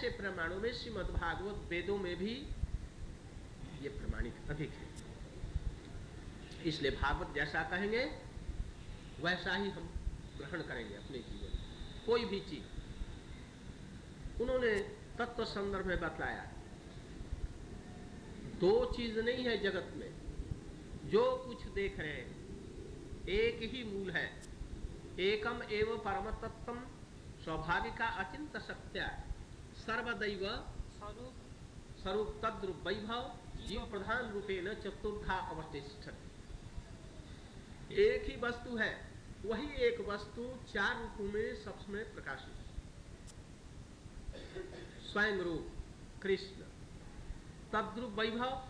ऐसे प्रमाणों में श्रीमद् भागवत वेदों में भी ये प्रमाणित अधिक है। इसलिए भागवत जैसा कहेंगे वैसा ही हम ग्रहण करेंगे अपने जीवन में। कोई भी चीज उन्होंने तत्व संदर्भ में बताया, दो चीज नहीं है जगत में, जो कुछ देख रहे हैं एक ही मूल है, एकम एव परम तत्वम स्वाभाविका अचिंत सत्या सर्वदैव स्वरूप तद्रूप वैभव जीव प्रधान रूपेण चतुर्था अवस्थिष्ठति। एक ही वस्तु है, वही एक वस्तु चार रूपों में सब समय प्रकाशित, स्वयं रूप कृष्ण, तद्रूप वैभव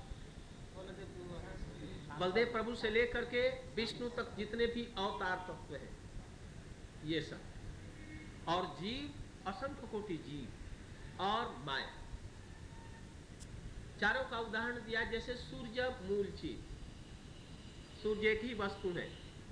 बलदेव प्रभु से लेकर के विष्णु तक जितने भी अवतार तत्व हैं ये सब, और जीव असंख्य कोटि जीव और माया। चारों का उदाहरण दिया, जैसे सूर्य मूल चीज, सूर्य एक ही वस्तु है,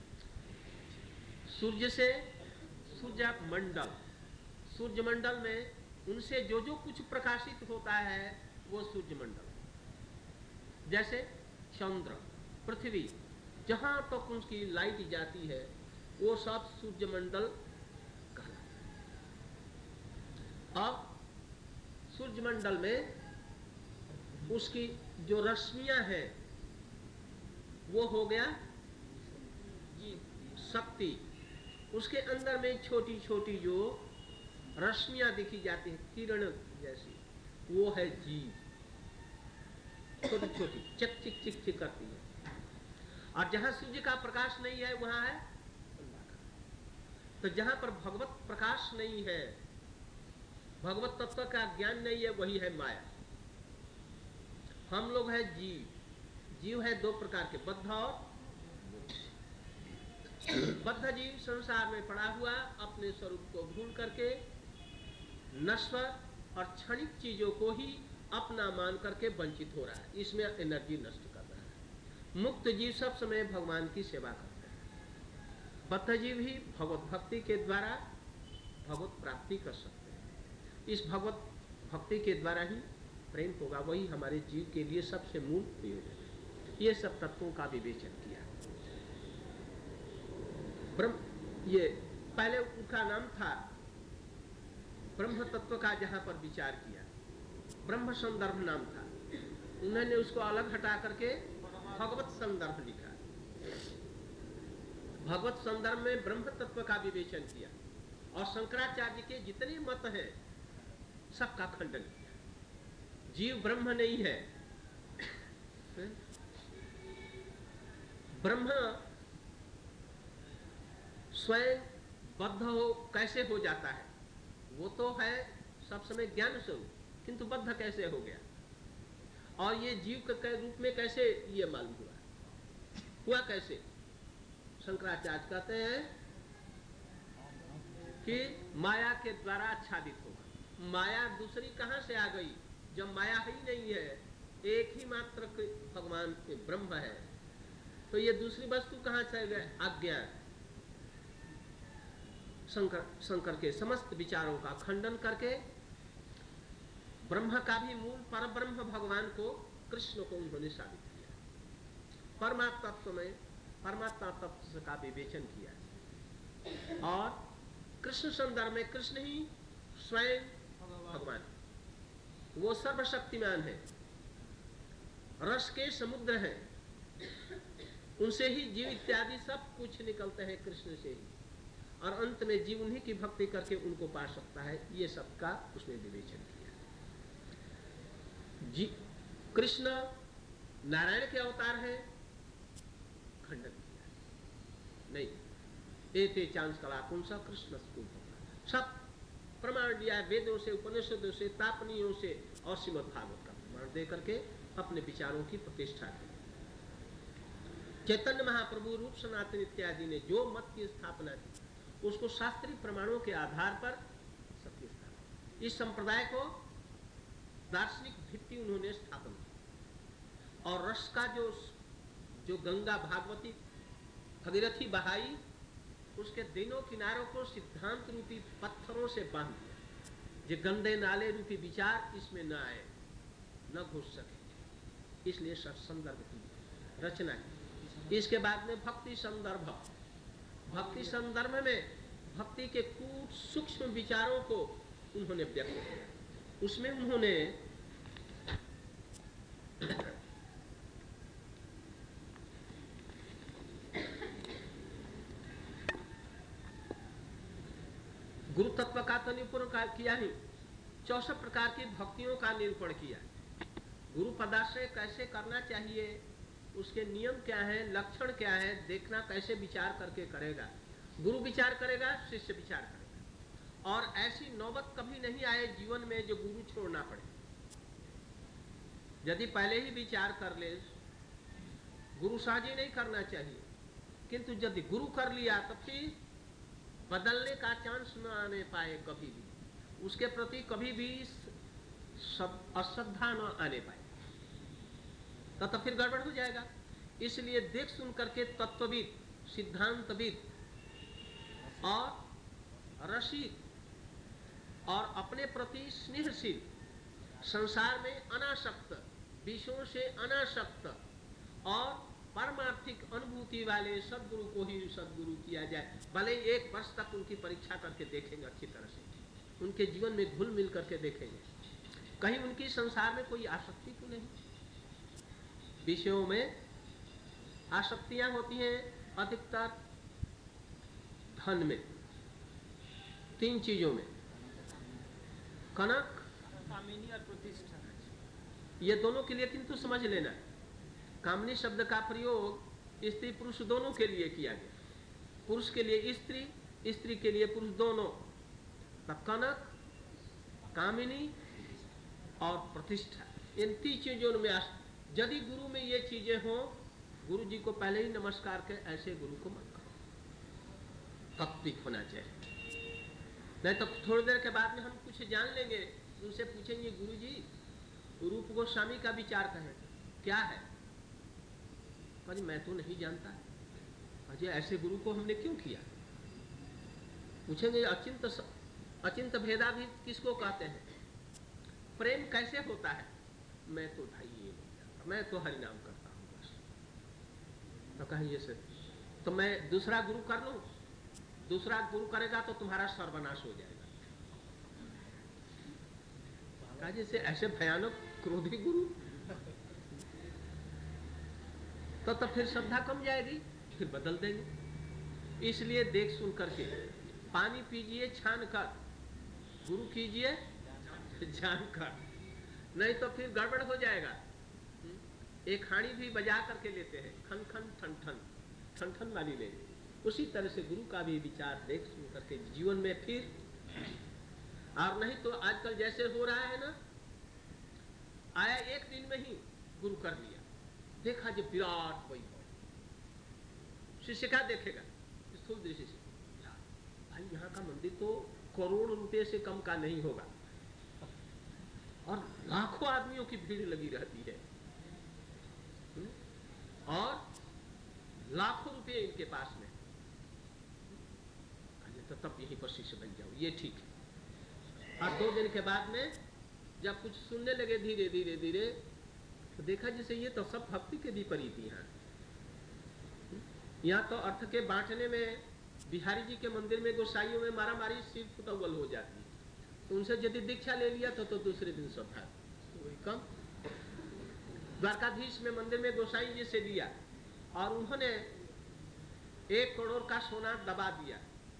सूर्य से सूर्य मंडल, सूर्य मंडल में उनसे जो जो कुछ प्रकाशित होता है वो सूर्य मंडल। जैसे चंद्र, पृथ्वी, जहां तक उसकी लाइट जाती है वो सब सूर्य मंडल कहलाता है। अब सूर्य मंडल में उसकी जो रश्मियां हैं वो हो गया शक्ति, उसके अंदर में छोटी छोटी जो रश्मियां दिखी जाती है किरण जैसी, वो है जीव, छोटी छोटी चिक चिक चिक चिक करती है। और जहां सूर्य का प्रकाश नहीं है वहां है अंधकार। तो जहां पर भगवत प्रकाश नहीं है, भगवत तत्व का ज्ञान नहीं है, वही है माया। हम लोग है जीव, जीव है दो प्रकार के, बद्ध और बद्ध जीव संसार में पड़ा हुआ अपने स्वरूप को भूल करके नश्वर और क्षणिक चीजों को ही अपना मान करके वंचित हो रहा है, इसमें एनर्जी नष्ट कर रहा है। मुक्त जीव सब समय भगवान की सेवा करते हैं, बद्ध जीव ही भगवत भक्ति के द्वारा भगवत प्राप्ति कर सकते हैं। इस भगवत भक्ति के द्वारा ही प्रेम होगा, वही हमारे जीव के लिए सबसे मूल प्रयोजन है। ये सब तत्वों का विवेचन किया। ब्रह्म, ये पहले उनका नाम था ब्रह्म तत्व का, जहां पर विचार किया ब्रह्म संदर्भ नाम था, उन्होंने उसको अलग हटा करके भगवत संदर्भ लिखा। भगवत संदर्भ में ब्रह्म तत्व का विवेचन किया और शंकराचार्य के जितने मत हैं सबका खंडन किया। जीव ब्रह्म नहीं है, ब्रह्म स्वयं बद्ध हो कैसे हो जाता है, वो तो है सब समय ज्ञान स्वरूप, किंतु बद्ध कैसे हो गया, और ये जीव के रूप में कैसे ये मालूम हुआ कैसे? शंकराचार्य कहते हैं कि माया के द्वारा आच्छादित होगा। माया दूसरी कहां से आ गई जब माया ही नहीं है, एक ही मात्र भगवान के ब्रह्म है, तो ये दूसरी वस्तु कहां से गए? अज्ञान। शंकर के समस्त विचारों का खंडन करके ब्रह्म का भी मूल पर ब्रह्म भगवान को, कृष्ण को उन्होंने साबित किया। परमात्मा तत्व में परमात्मा तत्व का विवेचन किया और कृष्ण संदर्भ में कृष्ण ही स्वयं भगवान, वो सर्वशक्तिमान है, रस के समुद्र है, उनसे ही जीव इत्यादि सब कुछ निकलते हैं कृष्ण से ही, और अंत में जीव उन्हीं की भक्ति करके उनको पा सकता है। ये सब का उसने विवेचन किया। जी कृष्ण नारायण के अवतार है, खंडन किया नहीं, एते चांस कला पुंसा कृष्ण सब प्रमाण दिया है, वेदों से, उपनिषदों से, तापनियों से और श्रीमद् भागवत का प्रमाण दे करके अपने विचारों की प्रतिष्ठा की। चैतन्य महाप्रभु, रूप सनातन इत्यादि ने जो मत की स्थापना की उसको शास्त्रीय प्रमाणों के आधार पर सबकी स्थापना, इस संप्रदाय को दार्शनिक भित्ति उन्होंने स्थापन की और रस का जो गंगा भागवती भगीरथी बहाई, उसके दिनों किनारों को सिद्धांत रूपी पत्थरों से बांध दिया, जो गंदे नाले रूपी विचार इसमें न आए, न घुस सके, इसलिए संदर्भ की रचना की। इसके बाद में भक्ति संदर्भ। भक्ति संदर्भ में भक्ति के कूट सूक्ष्म विचारों को उन्होंने व्यक्त किया। उसमें उन्होंने गुरु तत्व का तो निरूपण किया ही, 64 प्रकार की भक्तियों का निरूपण किया। गुरु पदाश्रय कैसे करना चाहिए, उसके नियम क्या है, लक्षण क्या है, देखना कैसे विचार करके करेगा। गुरु विचार करेगा, शिष्य विचार करेगा, और ऐसी नौबत कभी नहीं आए जीवन में जो गुरु छोड़ना पड़े। यदि पहले ही विचार कर ले, गुरु साझी नहीं करना चाहिए, किंतु यदि गुरु कर लिया तो फिर बदलने का चांस न आने पाए, कभी भी उसके प्रति कभी भी अश्रद्धा न आने पाए, तो फिर गड़बड़ हो जाएगा। इसलिए देख सुन करके तत्वविद, सिद्धांतविद और रसिक और अपने प्रति स्नेहशील, संसार में अनासक्त, विषयों से अनासक्त और पारमार्थिक अनुभूति वाले सदगुरु को ही सदगुरु किया जाए। भले 1 वर्ष तक उनकी परीक्षा करके देखेंगे अच्छी तरह से, उनके जीवन में घुल मिल करके देखेंगे, कहीं उनकी संसार में कोई आसक्ति तो नहीं। विषयों में आसक्तियां होती हैं अधिकतर धन में, 3 चीजों में, कनक, कामिनी और प्रतिष्ठा। ये दोनों के लिए किंतु समझ लेना, कामनी शब्द का प्रयोग स्त्री पुरुष दोनों के लिए किया गया, पुरुष के लिए स्त्री, स्त्री के लिए पुरुष दोनों। तब कनक, कामिनी और प्रतिष्ठा, इन 3 चीजों में यदि गुरु में ये चीजें हों, गुरु जी को पहले ही नमस्कार कर ऐसे गुरु को मत करो, तात्विक होना चाहिए। नहीं तो थोड़ी देर के बाद में हम कुछ जान लेंगे, उनसे पूछेंगे गुरु जी रूप गोस्वामी का विचार कहें क्या है, अरे मैं तो नहीं जानता, अजय ऐसे गुरु को हमने क्यों किया। पूछेंगे अचिंत भेदाभेद किसको कहते हैं, प्रेम कैसे होता है, मैं तो भाई ये नहीं जानता, मैं तो हरि नाम करता हूँ बस। तो कहेंगे से तो मैं दूसरा गुरु कर लूं, दूसरा गुरु करेगा तो तुम्हारा सर्वनाश हो जाएगा। कहा जैसे ऐसे भयानक क्रोधी गुरु, तो फिर श्रद्धा कम जाएगी, फिर बदल देंगे। इसलिए देख सुन करके पानी पीजिए छान कर, गुरु कीजिए जान कर, नहीं तो फिर गड़बड़ हो जाएगा। एक हाड़ी भी बजा करके लेते हैं, खन खन ठन ठन, ठन ठन वाली ले, उसी तरह से गुरु का भी विचार देख सुन करके जीवन में फिर, और नहीं तो आजकल जैसे हो रहा है ना, आया 1 दिन में ही गुरु कर लिया, देखा जो विराट वैभव, शिष्य क्या देखेगा स्थूल दृष्टि से, भाई यहाँ का मंदिर तो करोड़ रुपए से कम का नहीं होगा, और लाखों आदमियों की भीड़ लगी रहती है, और लाखों रुपए इनके पास में, तो तब यहीं पर शिष्य बन जाओ, ये ठीक है। और 2 दिन के बाद में जब कुछ सुनने लगे धीरे धीरे धीरे, तो देखा जैसे ये तो सब भक्ति के विपरीत हैं। यहाँ तो अर्थ के बांटने में बिहारी जी के मंदिर में गोसाइयों में मारा मारी सिर फुटवल हो जाती, तो उनसे यदि दीक्षा ले लिया तो दूसरे दिन श्रद्धा वही कम। द्वारकाधीश में मंदिर में गोसाई जी से लिया, और उन्होंने 1 करोड़ का सोना दबा दिया,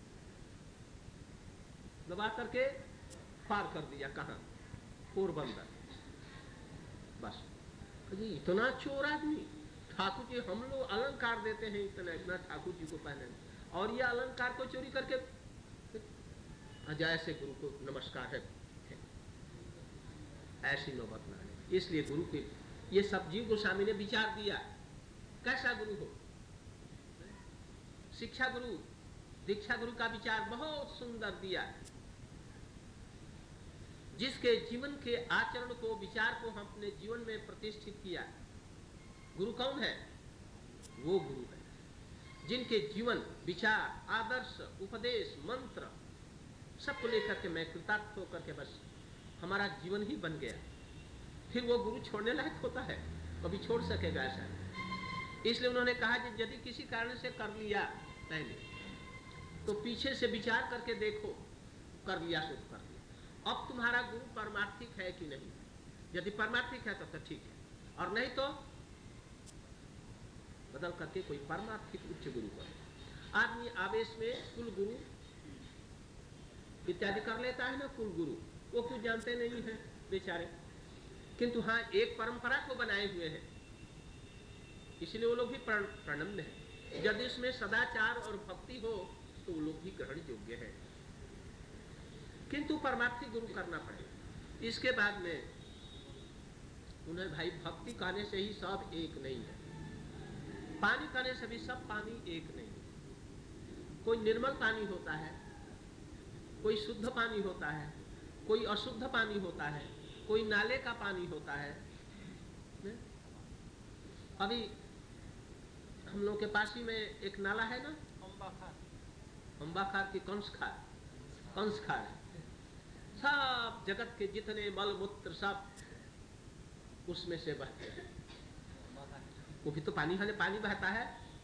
दबा करके पार कर दिया, कहाँ, पोरबंदर। बस इतना चोर आदमी, ठाकुर जी हम लोग अलंकार देते हैं इतना इतना ठाकुर जी को पहने, और ये अलंकार को चोरी करके अजय से गुरु को नमस्कार है, ऐसी नौबत ना आए। इसलिए गुरु के ये सब जीव गोस्वामी ने विचार दिया, कैसा गुरु हो। शिक्षा गुरु, दीक्षा गुरु का विचार बहुत सुंदर दिया, जिसके जीवन के आचरण को, विचार को हम अपने जीवन में प्रतिष्ठित किया। गुरु कौन है, वो गुरु है जिनके जीवन, विचार, आदर्श, उपदेश, मंत्र सबको लेकर के मैं कृतार्थ होकर के बस हमारा जीवन ही बन गया, फिर वो गुरु छोड़ने लायक होता है? कभी छोड़ सकेगा ऐसा? इसलिए उन्होंने कहा कि यदि किसी कारण से कर लिया पहले, तो पीछे से विचार करके देखो, कर लिया सो कर लिया। अब तुम्हारा गुरु परमार्थिक है कि नहीं? यदि परमार्थिक है तब तो ठीक है, और नहीं तो बदल करके कोई परमार्थिक उच्च गुरु करो। आदमी आवेश में कुल गुरु इत्यादि कर लेता है ना, कुल गुरु, वो कुछ जानते नहीं है बेचारे, किंतु हाँ एक परंपरा को बनाए हुए हैं, इसलिए वो लोग भी प्रणम्य है। यदि इसमें सदाचार और भक्ति हो तो वो लोग भी ग्रहण योग्य है, किंतु परमार्थी गुरु करना पड़ेगा। इसके बाद में उन्हें भाई भक्ति कहने से ही सब एक नहीं है, पानी कहने से भी सब पानी एक नहीं है। कोई निर्मल पानी होता है, कोई शुद्ध पानी होता है, कोई अशुद्ध पानी होता है, कोई नाले का पानी होता है। अभी हम लोग के पास ही में एक नाला है ना, अंबाखार की कंस खार है। सब जगत के जितने मल मूत्र सब उसमें से बहते हैं। वो भी तो पानी बहता है,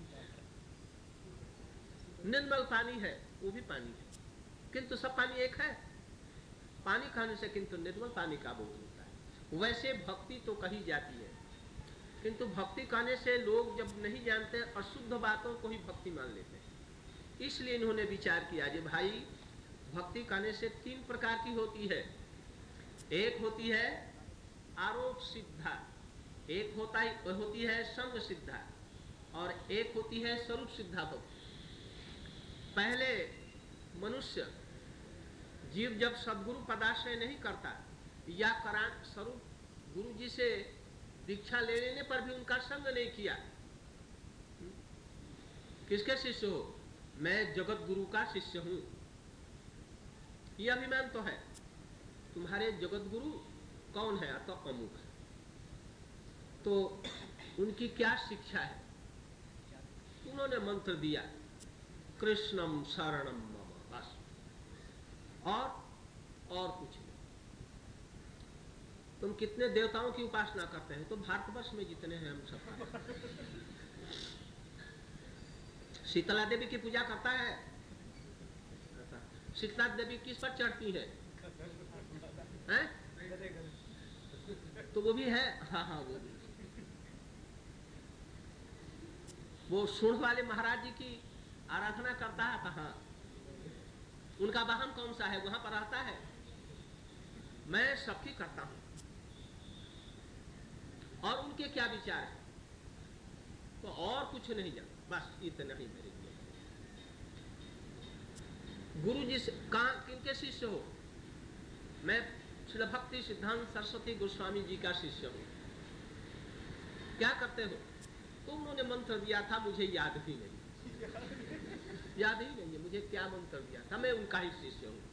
निर्मल पानी है, वो भी पानी है, किंतु सब पानी एक है। पानी खाने से किंतु निर्मल पानी का बोध होता है। वैसे भक्ति तो कही जाती है, किंतु भक्ति कहने से लोग जब नहीं जानते अशुद्ध बातों को ही भक्ति मान लेते हैं। इसलिए इन्होंने विचार किया कि भाई भक्ति कहने से तीन प्रकार की होती है। एक होती है आरोप सिद्धा, एक होती है संग सिद्धा, और एक होती है स्वरूप सिद्धा भक्ति। पहले मनुष्य जीव जब सदगुरु पदाश्रय नहीं करता या स्वरूप गुरु जी से दीक्षा ले लेने पर भी उनका संग नहीं किया, किसके शिष्य हो? मैं जगत गुरु का शिष्य हूं, यह अभिमान तो है। तुम्हारे जगत गुरु कौन है? तो अमुक है। तो उनकी क्या शिक्षा है? उन्होंने मंत्र दिया कृष्णम शरणम मम, बस, और कुछ नहीं। तुम कितने देवताओं की उपासना करते हैं? तो भारतवर्ष में जितने हैं हम सब। शीतला देवी की पूजा करता है, शीतला देवी किस पर चढ़ती है? तो वो भी है, हाँ वो भी। वो सूढ़ वाले महाराज जी की आराधना करता है कहाँ? उनका वाहन कौन सा है? वहां पर रहता है। मैं सबकी करता हूं। और उनके क्या विचार है तो और कुछ नहीं जानता, बस इतना ही मेरे लिए। गुरु जी किनके शिष्य हो? मैं श्रील भक्ति सिद्धांत सरस्वती गोस्वामी जी का शिष्य हूं। क्या करते हो? तो उन्होंने मंत्र दिया था, मुझे याद ही नहीं है मुझे क्या मंत्र दिया था। मैं उनका ही शिष्य हूं।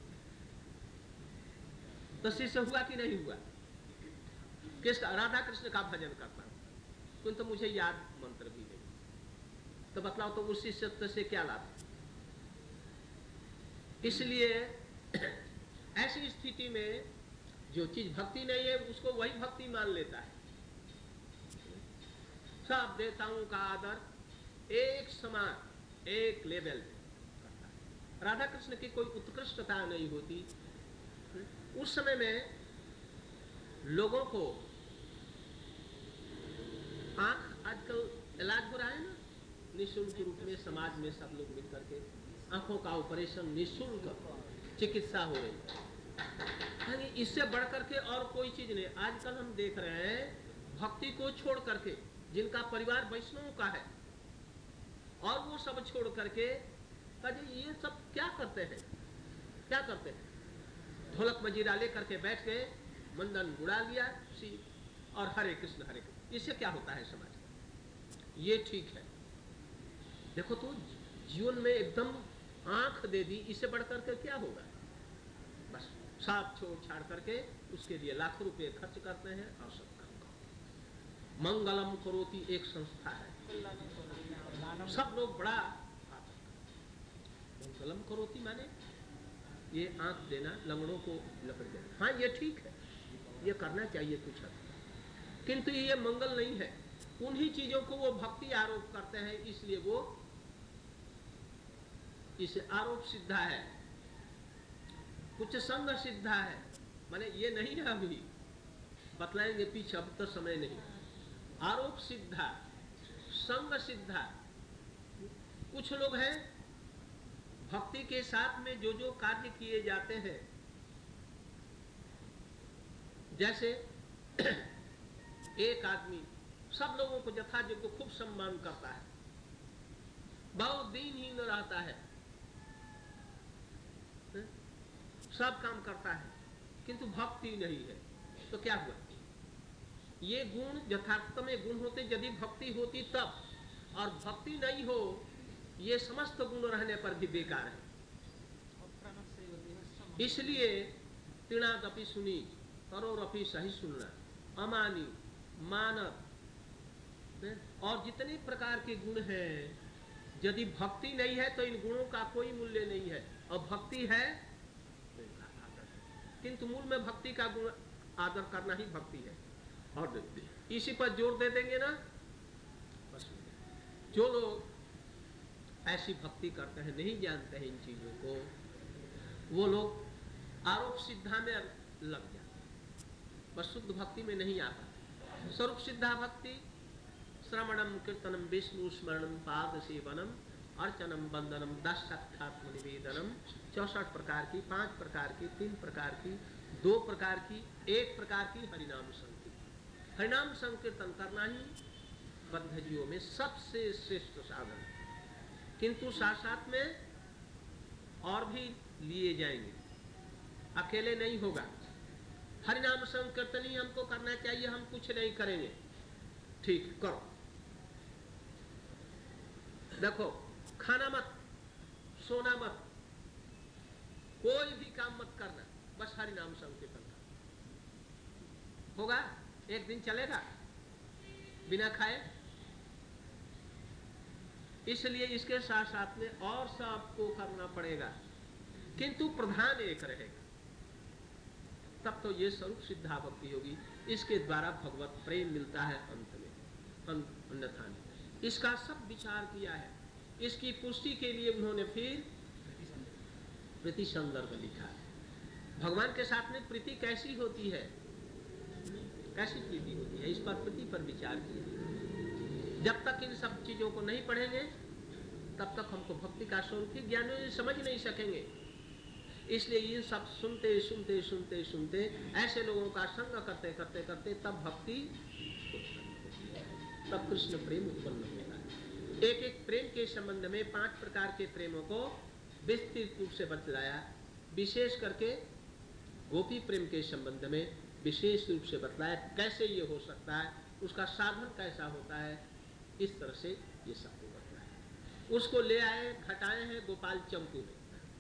तो शिष्य हुआ कि नहीं हुआ? किसका? राधा कृष्ण का भजन करता हूं, किंतु मुझे याद मंत्र भी नहीं। तो बतलाओ, तो उस शिष्यत्व से क्या लाभ? इसलिए ऐसी स्थिति में जो चीज भक्ति नहीं है उसको वही भक्ति मान लेता है। सब देवताओं का आदर एक समान, एक लेवल पे करता है। राधा कृष्ण की कोई उत्कृष्टता नहीं होती। उस समय में लोगों को आंख आजकल इलाज हो रहा है ना, निःशुल्क रूप में समाज में सब लोग मिलकर के आंखों का ऑपरेशन निःशुल्क चिकित्सा हो रही है। इससे बढ़कर के और कोई चीज नहीं। आजकल हम देख रहे हैं भक्ति को छोड़ करके, जिनका परिवार वैष्णव का है, और वो सब छोड़ करके ये सब क्या करते हैं? ढोलक मजीरा लेकर के बैठ गए, मंदन उड़ा लिया और हरे कृष्ण हरे कृष्ण। इससे क्या होता है समाज का? ये ठीक है? देखो तो जीवन में एकदम आंख दे दी, इससे बढ़कर के क्या होगा? बस सब छोड़ छाड़ करके उसके लिए लाखों रुपए खर्च करते हैं और सब काम करते। मंगलम करोति एक संस्था है, सब लोग बड़ा मंगलम करोति माने ये आंख देना, लंगड़ों को लकड़ देना, हाँ ये ठीक है, ये करना चाहिए कुछ हद, किंतु ये मंगल नहीं है। उन्हीं चीजों को वो भक्ति आरोप करते हैं, इसलिए वो इसे आरोप सिद्धा है, कुछ संग सिद्धा है, माने ये नहीं है, अभी बतलाएंगे पीछे, अब तो समय नहीं। आरोप सिद्धा, संग सिद्धा, कुछ लोग हैं भक्ति के साथ में जो जो कार्य किए जाते हैं, जैसे एक आदमी सब लोगों को यथायोग्य खूब सम्मान करता है, बहुत दीनहीन रहता है, सब काम करता है, किंतु भक्ति नहीं है, तो क्या हुआ? ये गुण यथार्थ में गुण होते यदि भक्ति होती तब, और भक्ति नहीं हो, ये समस्त गुण रहने पर भी बेकार है। इसलिए तीणादपि सुनी करोरपि सही सुनना, अमानी, मानव और जितने प्रकार के गुण हैं, यदि भक्ति नहीं है तो इन गुणों का कोई मूल्य नहीं है, और भक्ति है किंतु मूल में भक्ति का गुण आदर करना ही भक्ति है। और इसी पर जोर दे देंगे ना, बस जो लोग ऐसी भक्ति करते हैं, नहीं जानते हैं इन चीजों को, वो लोग आरोप सिद्धा में लग जाते हैं, बस शुद्ध भक्ति में नहीं आता। स्वरूप सिद्धा भक्ति श्रवणम कीर्तनम विष्णु स्मरणम पाद सेवनम अर्चनम वंदनम 10 साक्षात्म निवेदनम, 64 प्रकार की, 5 प्रकार की, 3 प्रकार की, 2 प्रकार की, 1 प्रकार की हरिनाम संकीर्तन। हरिनाम संकीर्तन करना ही बद्ध जीवों में सबसे श्रेष्ठ साधन, किंतु साथ साथ में और भी लिए जाएंगे, अकेले नहीं होगा। हरिनाम संकीर्तन ही हमको करना चाहिए, हम कुछ नहीं करेंगे, ठीक करो। देखो, खाना मत, सोना मत, कोई भी काम मत करना, बस हरिनाम संकीर्तन करना। होगा? एक दिन चलेगा बिना खाए? इसलिए इसके साथ साथ में और सबको करना पड़ेगा, किंतु प्रधान एक रहेगा, तब तो ये स्वरूप सिद्धा भक्ति होगी। इसके द्वारा भगवत प्रेम मिलता है अंत में, अन्यथा नहीं। इसका सब विचार किया है, इसकी पुष्टि के लिए उन्होंने फिर प्रीति संदर्भ लिखा है। भगवान के साथ में प्रीति कैसी होती है, कैसी प्रीति होती है, इस पर प्रीति पर विचार किया। जब तक इन सब चीजों को नहीं पढ़ेंगे तब तक हमको भक्ति का स्वरूप ही ज्ञान समझ नहीं सकेंगे। इसलिए ये सब सुनते सुनते सुनते सुनते ऐसे लोगों का संग करते करते करते तब भक्ति, तब कृष्ण प्रेम उत्पन्न होगा। एक एक प्रेम के संबंध में 5 प्रकार के प्रेमों को विस्तृत रूप से बतलाया, विशेष करके गोपी प्रेम के संबंध में विशेष रूप से बतलाया, कैसे ये हो सकता है, उसका साधन कैसा होता है, इस तरह से ये सब को बतलाया। उसको ले आए, घटाए हैं गोपाल चंपू में।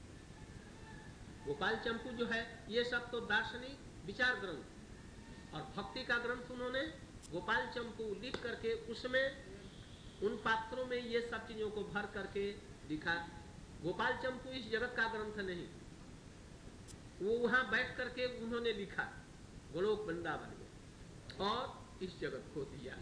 गोपाल चंपू जो है, ये सब तो दार्शनिक विचार ग्रंथ, और भक्ति का ग्रंथ उन्होंने गोपाल चंपू लिख करके उसमें उन पात्रों में ये सब चीजों को भर करके लिखा। गोपाल चंपू इस जगत का ग्रंथ नहीं, वो वहां बैठ करके उन्होंने लिखा गोलोक वृंदावन में, और इस जगत को दिया।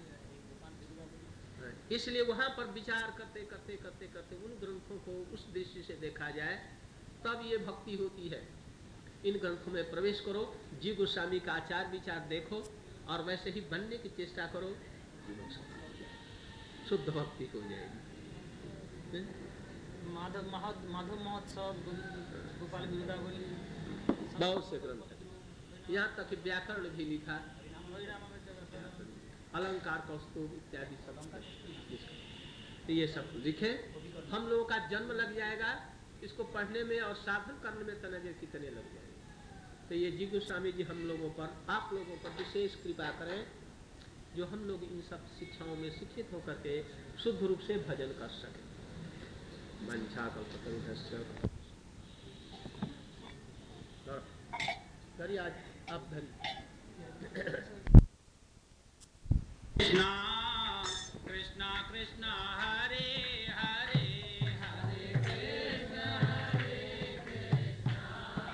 इसलिए वहां पर विचार करते करते करते करते उन ग्रंथों को उस दृष्टि से देखा जाए, तब ये भक्ति होती है। इन ग्रंथों में प्रवेश करो, जी गोस्वामी का आचार विचार देखो, और वैसे ही बनने की चेष्टा करो, शुद्ध भक्ति हो जाएगी। माधव महोत्सव, गोपाल गिरदावली, बहुत से ग्रंथ है, यहाँ तक व्याकरण भी लिखा, अलंकार कौस्तुभ इत्यादि सब, ये सब लिखे। हम लोगों का जन्म लग जाएगा इसको पढ़ने में और साधन करने में, तनजे कितने लग जाएंगे। तो ये जी गोस्वामी जी हम लोगों पर, आप लोगों पर विशेष कृपा करें, जो हम लोग इन सब शिक्षाओं में शिक्षित होकर के शुद्ध रूप से भजन कर सकें। मंशा कल्पतरुभ्यश्च करिए, आज आप धरिए। कृष्णा कृष्णा कृष्णा हरे हरे, हरे कृष्णा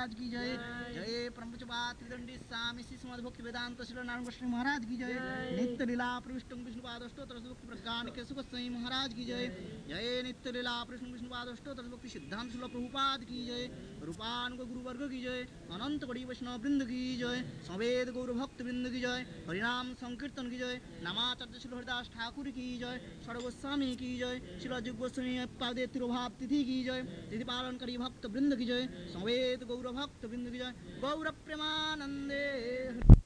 महाराज की जय। जय परमचपात त्रिदंडी स्वामी श्री समद भक्ति वेदांत श्री नारायण गोस्वामी महाराज की जय। नित्य लीला प्रविष्ट विष्णुपाद अष्टोत्तर भक्ति प्रज्ञान के सुख साई महाराज की जय। जय नित्य लीला प्रविष्ट विष्णुपाद अष्टोत्तर भक्ति सिद्धांत श्री प्रभुपाद की जय। रूपान को गुरु वर्ग की जय। अनंत बड़ी वैष्णव वृंद की जय। सवेद गौर भक्त वृंद की जय। हरिनाम संकीर्तन की जय। नामाचार्य श्री हरिदास ठाकुर की जय। षड गोस्वामी की जय। श्री जुग गोस्वामी पादे तिरुभाव तिथि की जय। तिथि पालन करी भक्त वृंद की जय। सवेद गौर भक्त वृंद की जय। गौर प्रेमानंदे।